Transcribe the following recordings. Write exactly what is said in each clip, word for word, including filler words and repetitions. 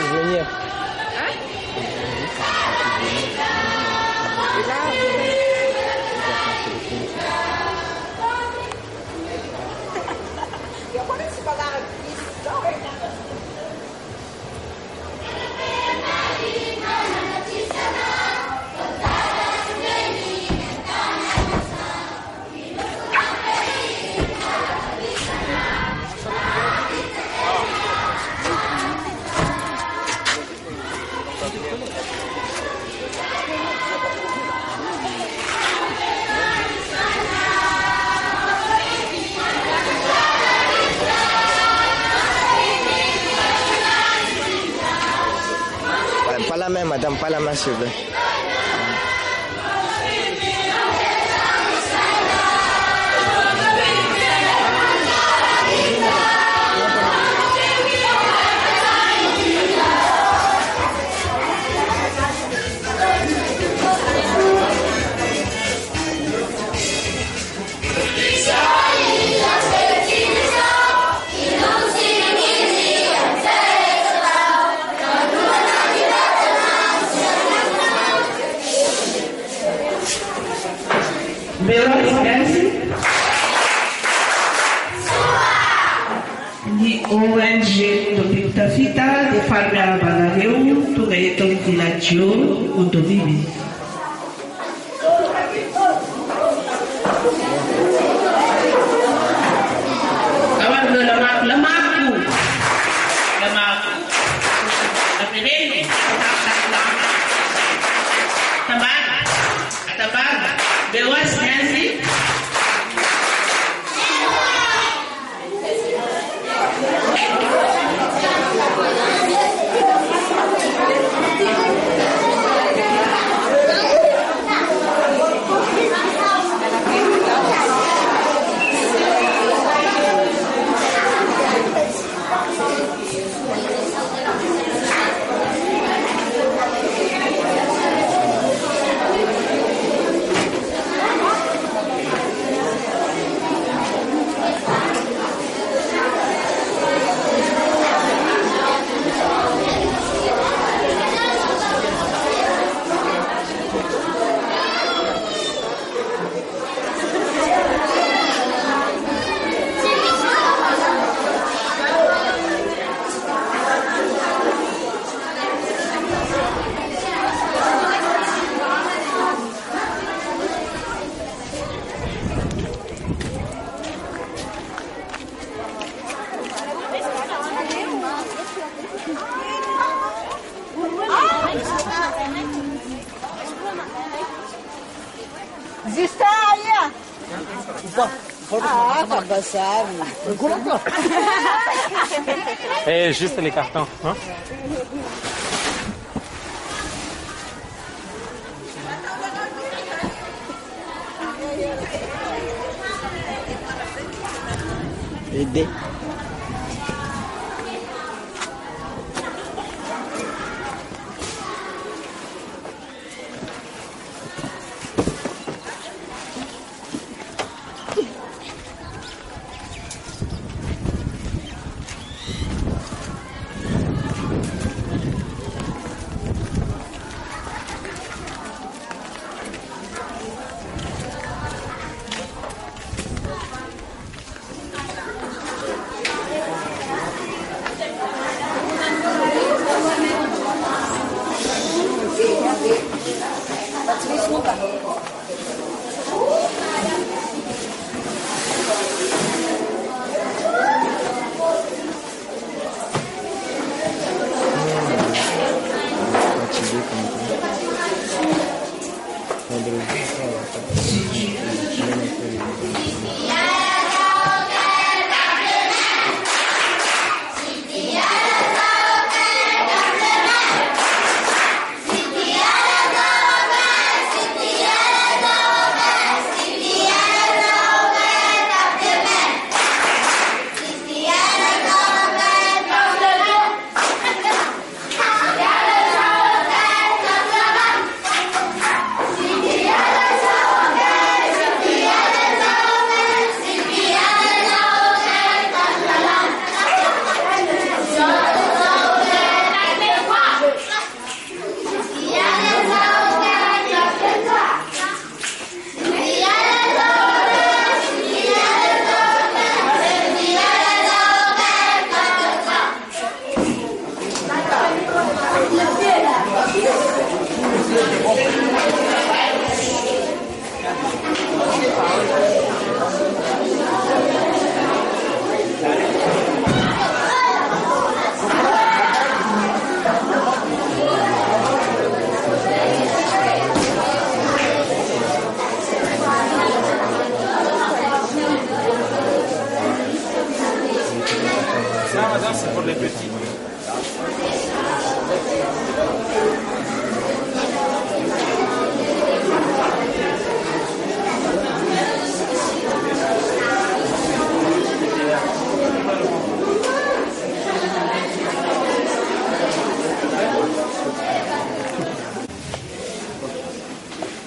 venir. Hein? Là, Pas la main, madame, pas la main, s'il vous plaît. Di O N G untuk Tafita di Farmia Balareu untuk itu vilaggio untuk vivi. Kawan lemak lemakku, lemak, tapi ini tambah, tambah, bewas nasi. Zista aí. Ah, tá baixado. Eh, juste les cartons. Hein? Aider.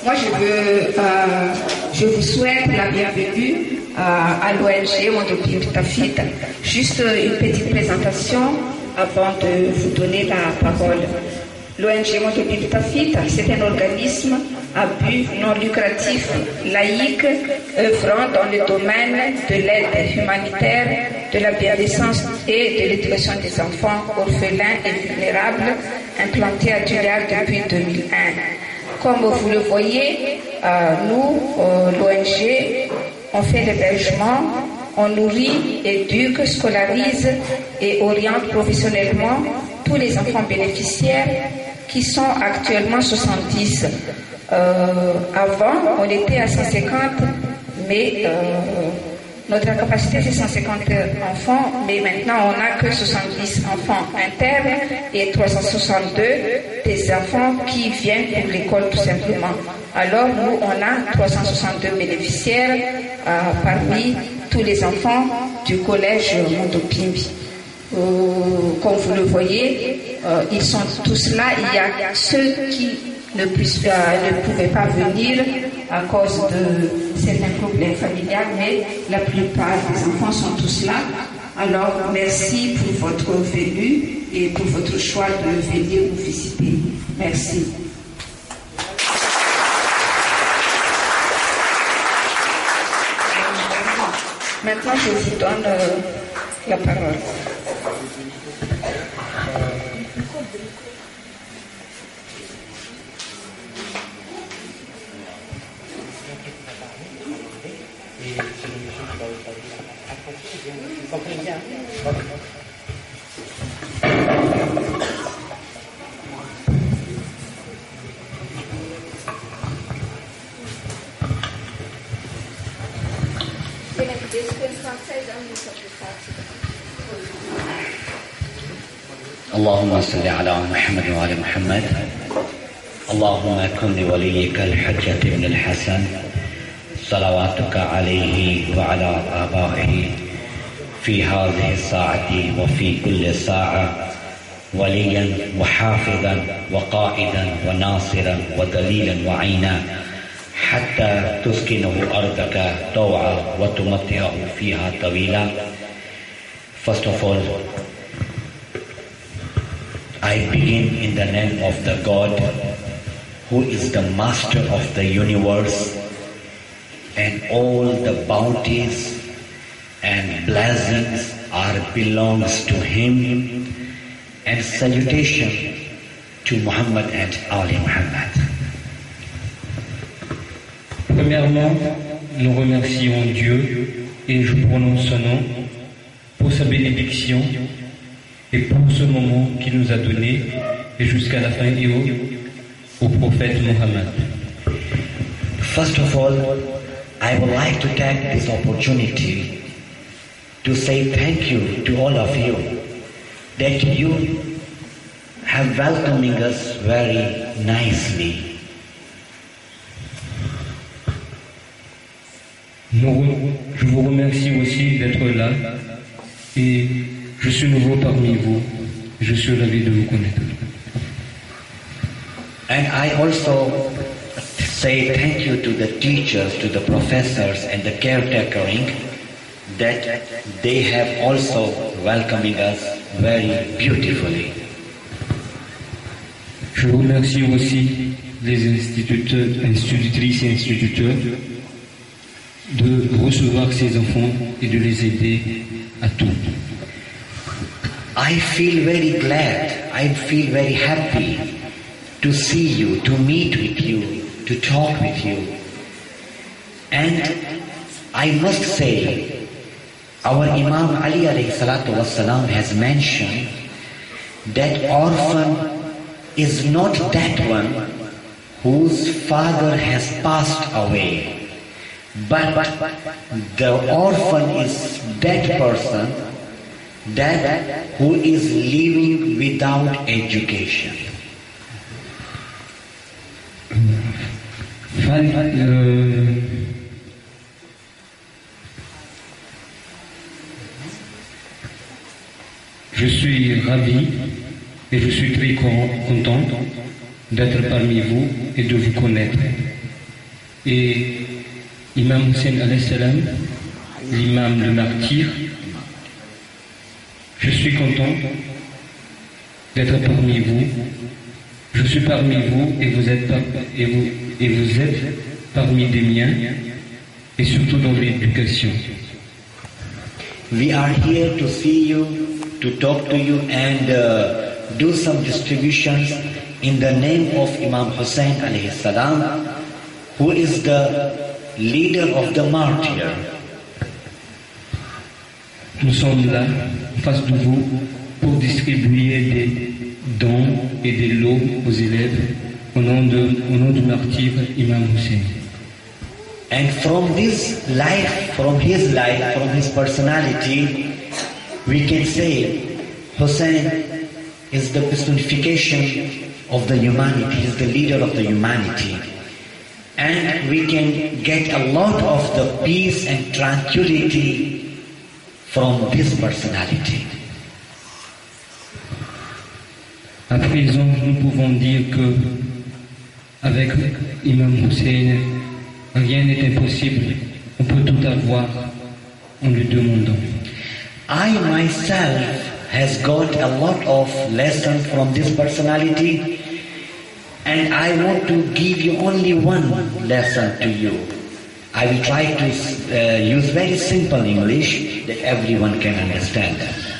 moi je veux, euh, je vous souhaite la bienvenue euh, à l'O N G Mondopim Tafita. Juste une petite présentation avant de vous donner la parole. L'O N G Mondopim Tafita, c'est un organisme à but non lucratif, laïque, œuvrant dans le domaine de l'aide humanitaire, de la bienfaisance et de l'éducation des enfants orphelins et vulnérables, implanté à Juliard depuis deux mille un. Comme vous le voyez, euh, nous, euh, l'O N G, on fait l'hébergement, on nourrit, éduque, scolarise et oriente professionnellement tous les enfants bénéficiaires qui sont actuellement soixante-dix. Euh, avant, on était à cent cinquante, mais euh, notre capacité c'est cent cinquante enfants, mais maintenant on n'a que soixante-dix enfants internes et trois cent soixante-deux des enfants qui viennent pour l'école tout simplement. Alors nous, on a trois cent soixante-deux bénéficiaires euh, parmi tous les enfants du collège Mondopimbi. Euh, comme vous le voyez, euh, ils sont tous là. Il y a ceux qui ne, puissent, euh, ne pouvaient pas venir à cause de certains problèmes familiaux, mais la plupart des enfants sont tous là. Alors, merci pour votre venue et pour votre choix de venir nous visiter. Merci. Maintenant, je vous donne euh, la parole. اللهم صل على محمد وعلى محمد. اللهم كن لوليك الحجة بن الحسن صلواتك عليه وعلى آبائه في هذه الساعة وفي كل ساعة وليا وحافظا وقائدا وناصرا ودليلا وعينا حتى تسكنه أرضك طوعا وتمتعه فيها طويلا. First of all, I begin in the name of the God who is the master of the universe, and all the bounties and blessings are belongs to him, and salutation to Muhammad and Ali Muhammad. Premièrement, nous remercions Dieu et je prononce son nom pour sa bénédiction et pour ce moment qu'il nous a donné et jusqu'à la fin et au, au prophète Mohammed. First of all, I would like to take this opportunity to say thank you to all of you that you have welcoming us very nicely. Je vous remercie aussi d'être là et je suis nouveau parmi vous. Je suis ravi de vous connaître. And I also say thank you to the teachers, to the professors and the caretakering that they have also welcoming us very beautifully. Je remercie aussi les instituteurs, institutrices et instituteurs de recevoir ces enfants et de les aider à tout. I feel very glad, I feel very happy to see you, to meet with you, to talk with you. And I must say, our Imam Ali alayhi salatu wassalam has mentioned that orphan is not that one whose father has passed away. But the orphan is that person that who is living without education. Euh, je suis ravi et je suis très content d'être parmi vous et de vous connaître. et Imam Hussein alayhi salam, l'imam le martyr. Je suis content d'être parmi vous. Je suis parmi vous et vous êtes, par, et vous, et vous êtes parmi des miens, et surtout dans l'éducation. We are here to see you, to talk to you and uh, do some distributions in the name of Imam Hussein alayhi salam, who is the leader of the martyr. Nous sommes là, face de vous, pour distribuer des dons et des lots aux élèves au nom, de, au nom du martyr Imam Hussein. And from this life, from his life, from his personality, we can say Hussein is the personification of the humanity, he is the leader of the humanity. And we can get a lot of the peace and tranquility from this personality. À présent, nous pouvons dire que avec Imam Hussein, rien n'est impossible. On peut tout avoir en lui demandant. I myself has got a lot of lessons from this personality, and I want to give you only one lesson to you. I will try to uh, use very simple English that everyone can understand.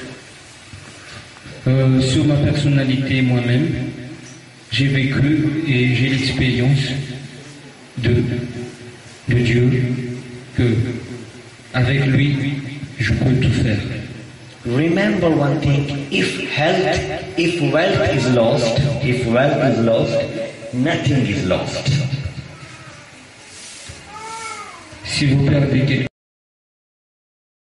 Euh, sur ma personnalité moi-même, j'ai vécu et j'ai l'expérience de, de Dieu que avec lui je peux tout faire. Remember one thing: if health, if wealth is lost, if wealth is lost, nothing is lost. Si vous perdez quelque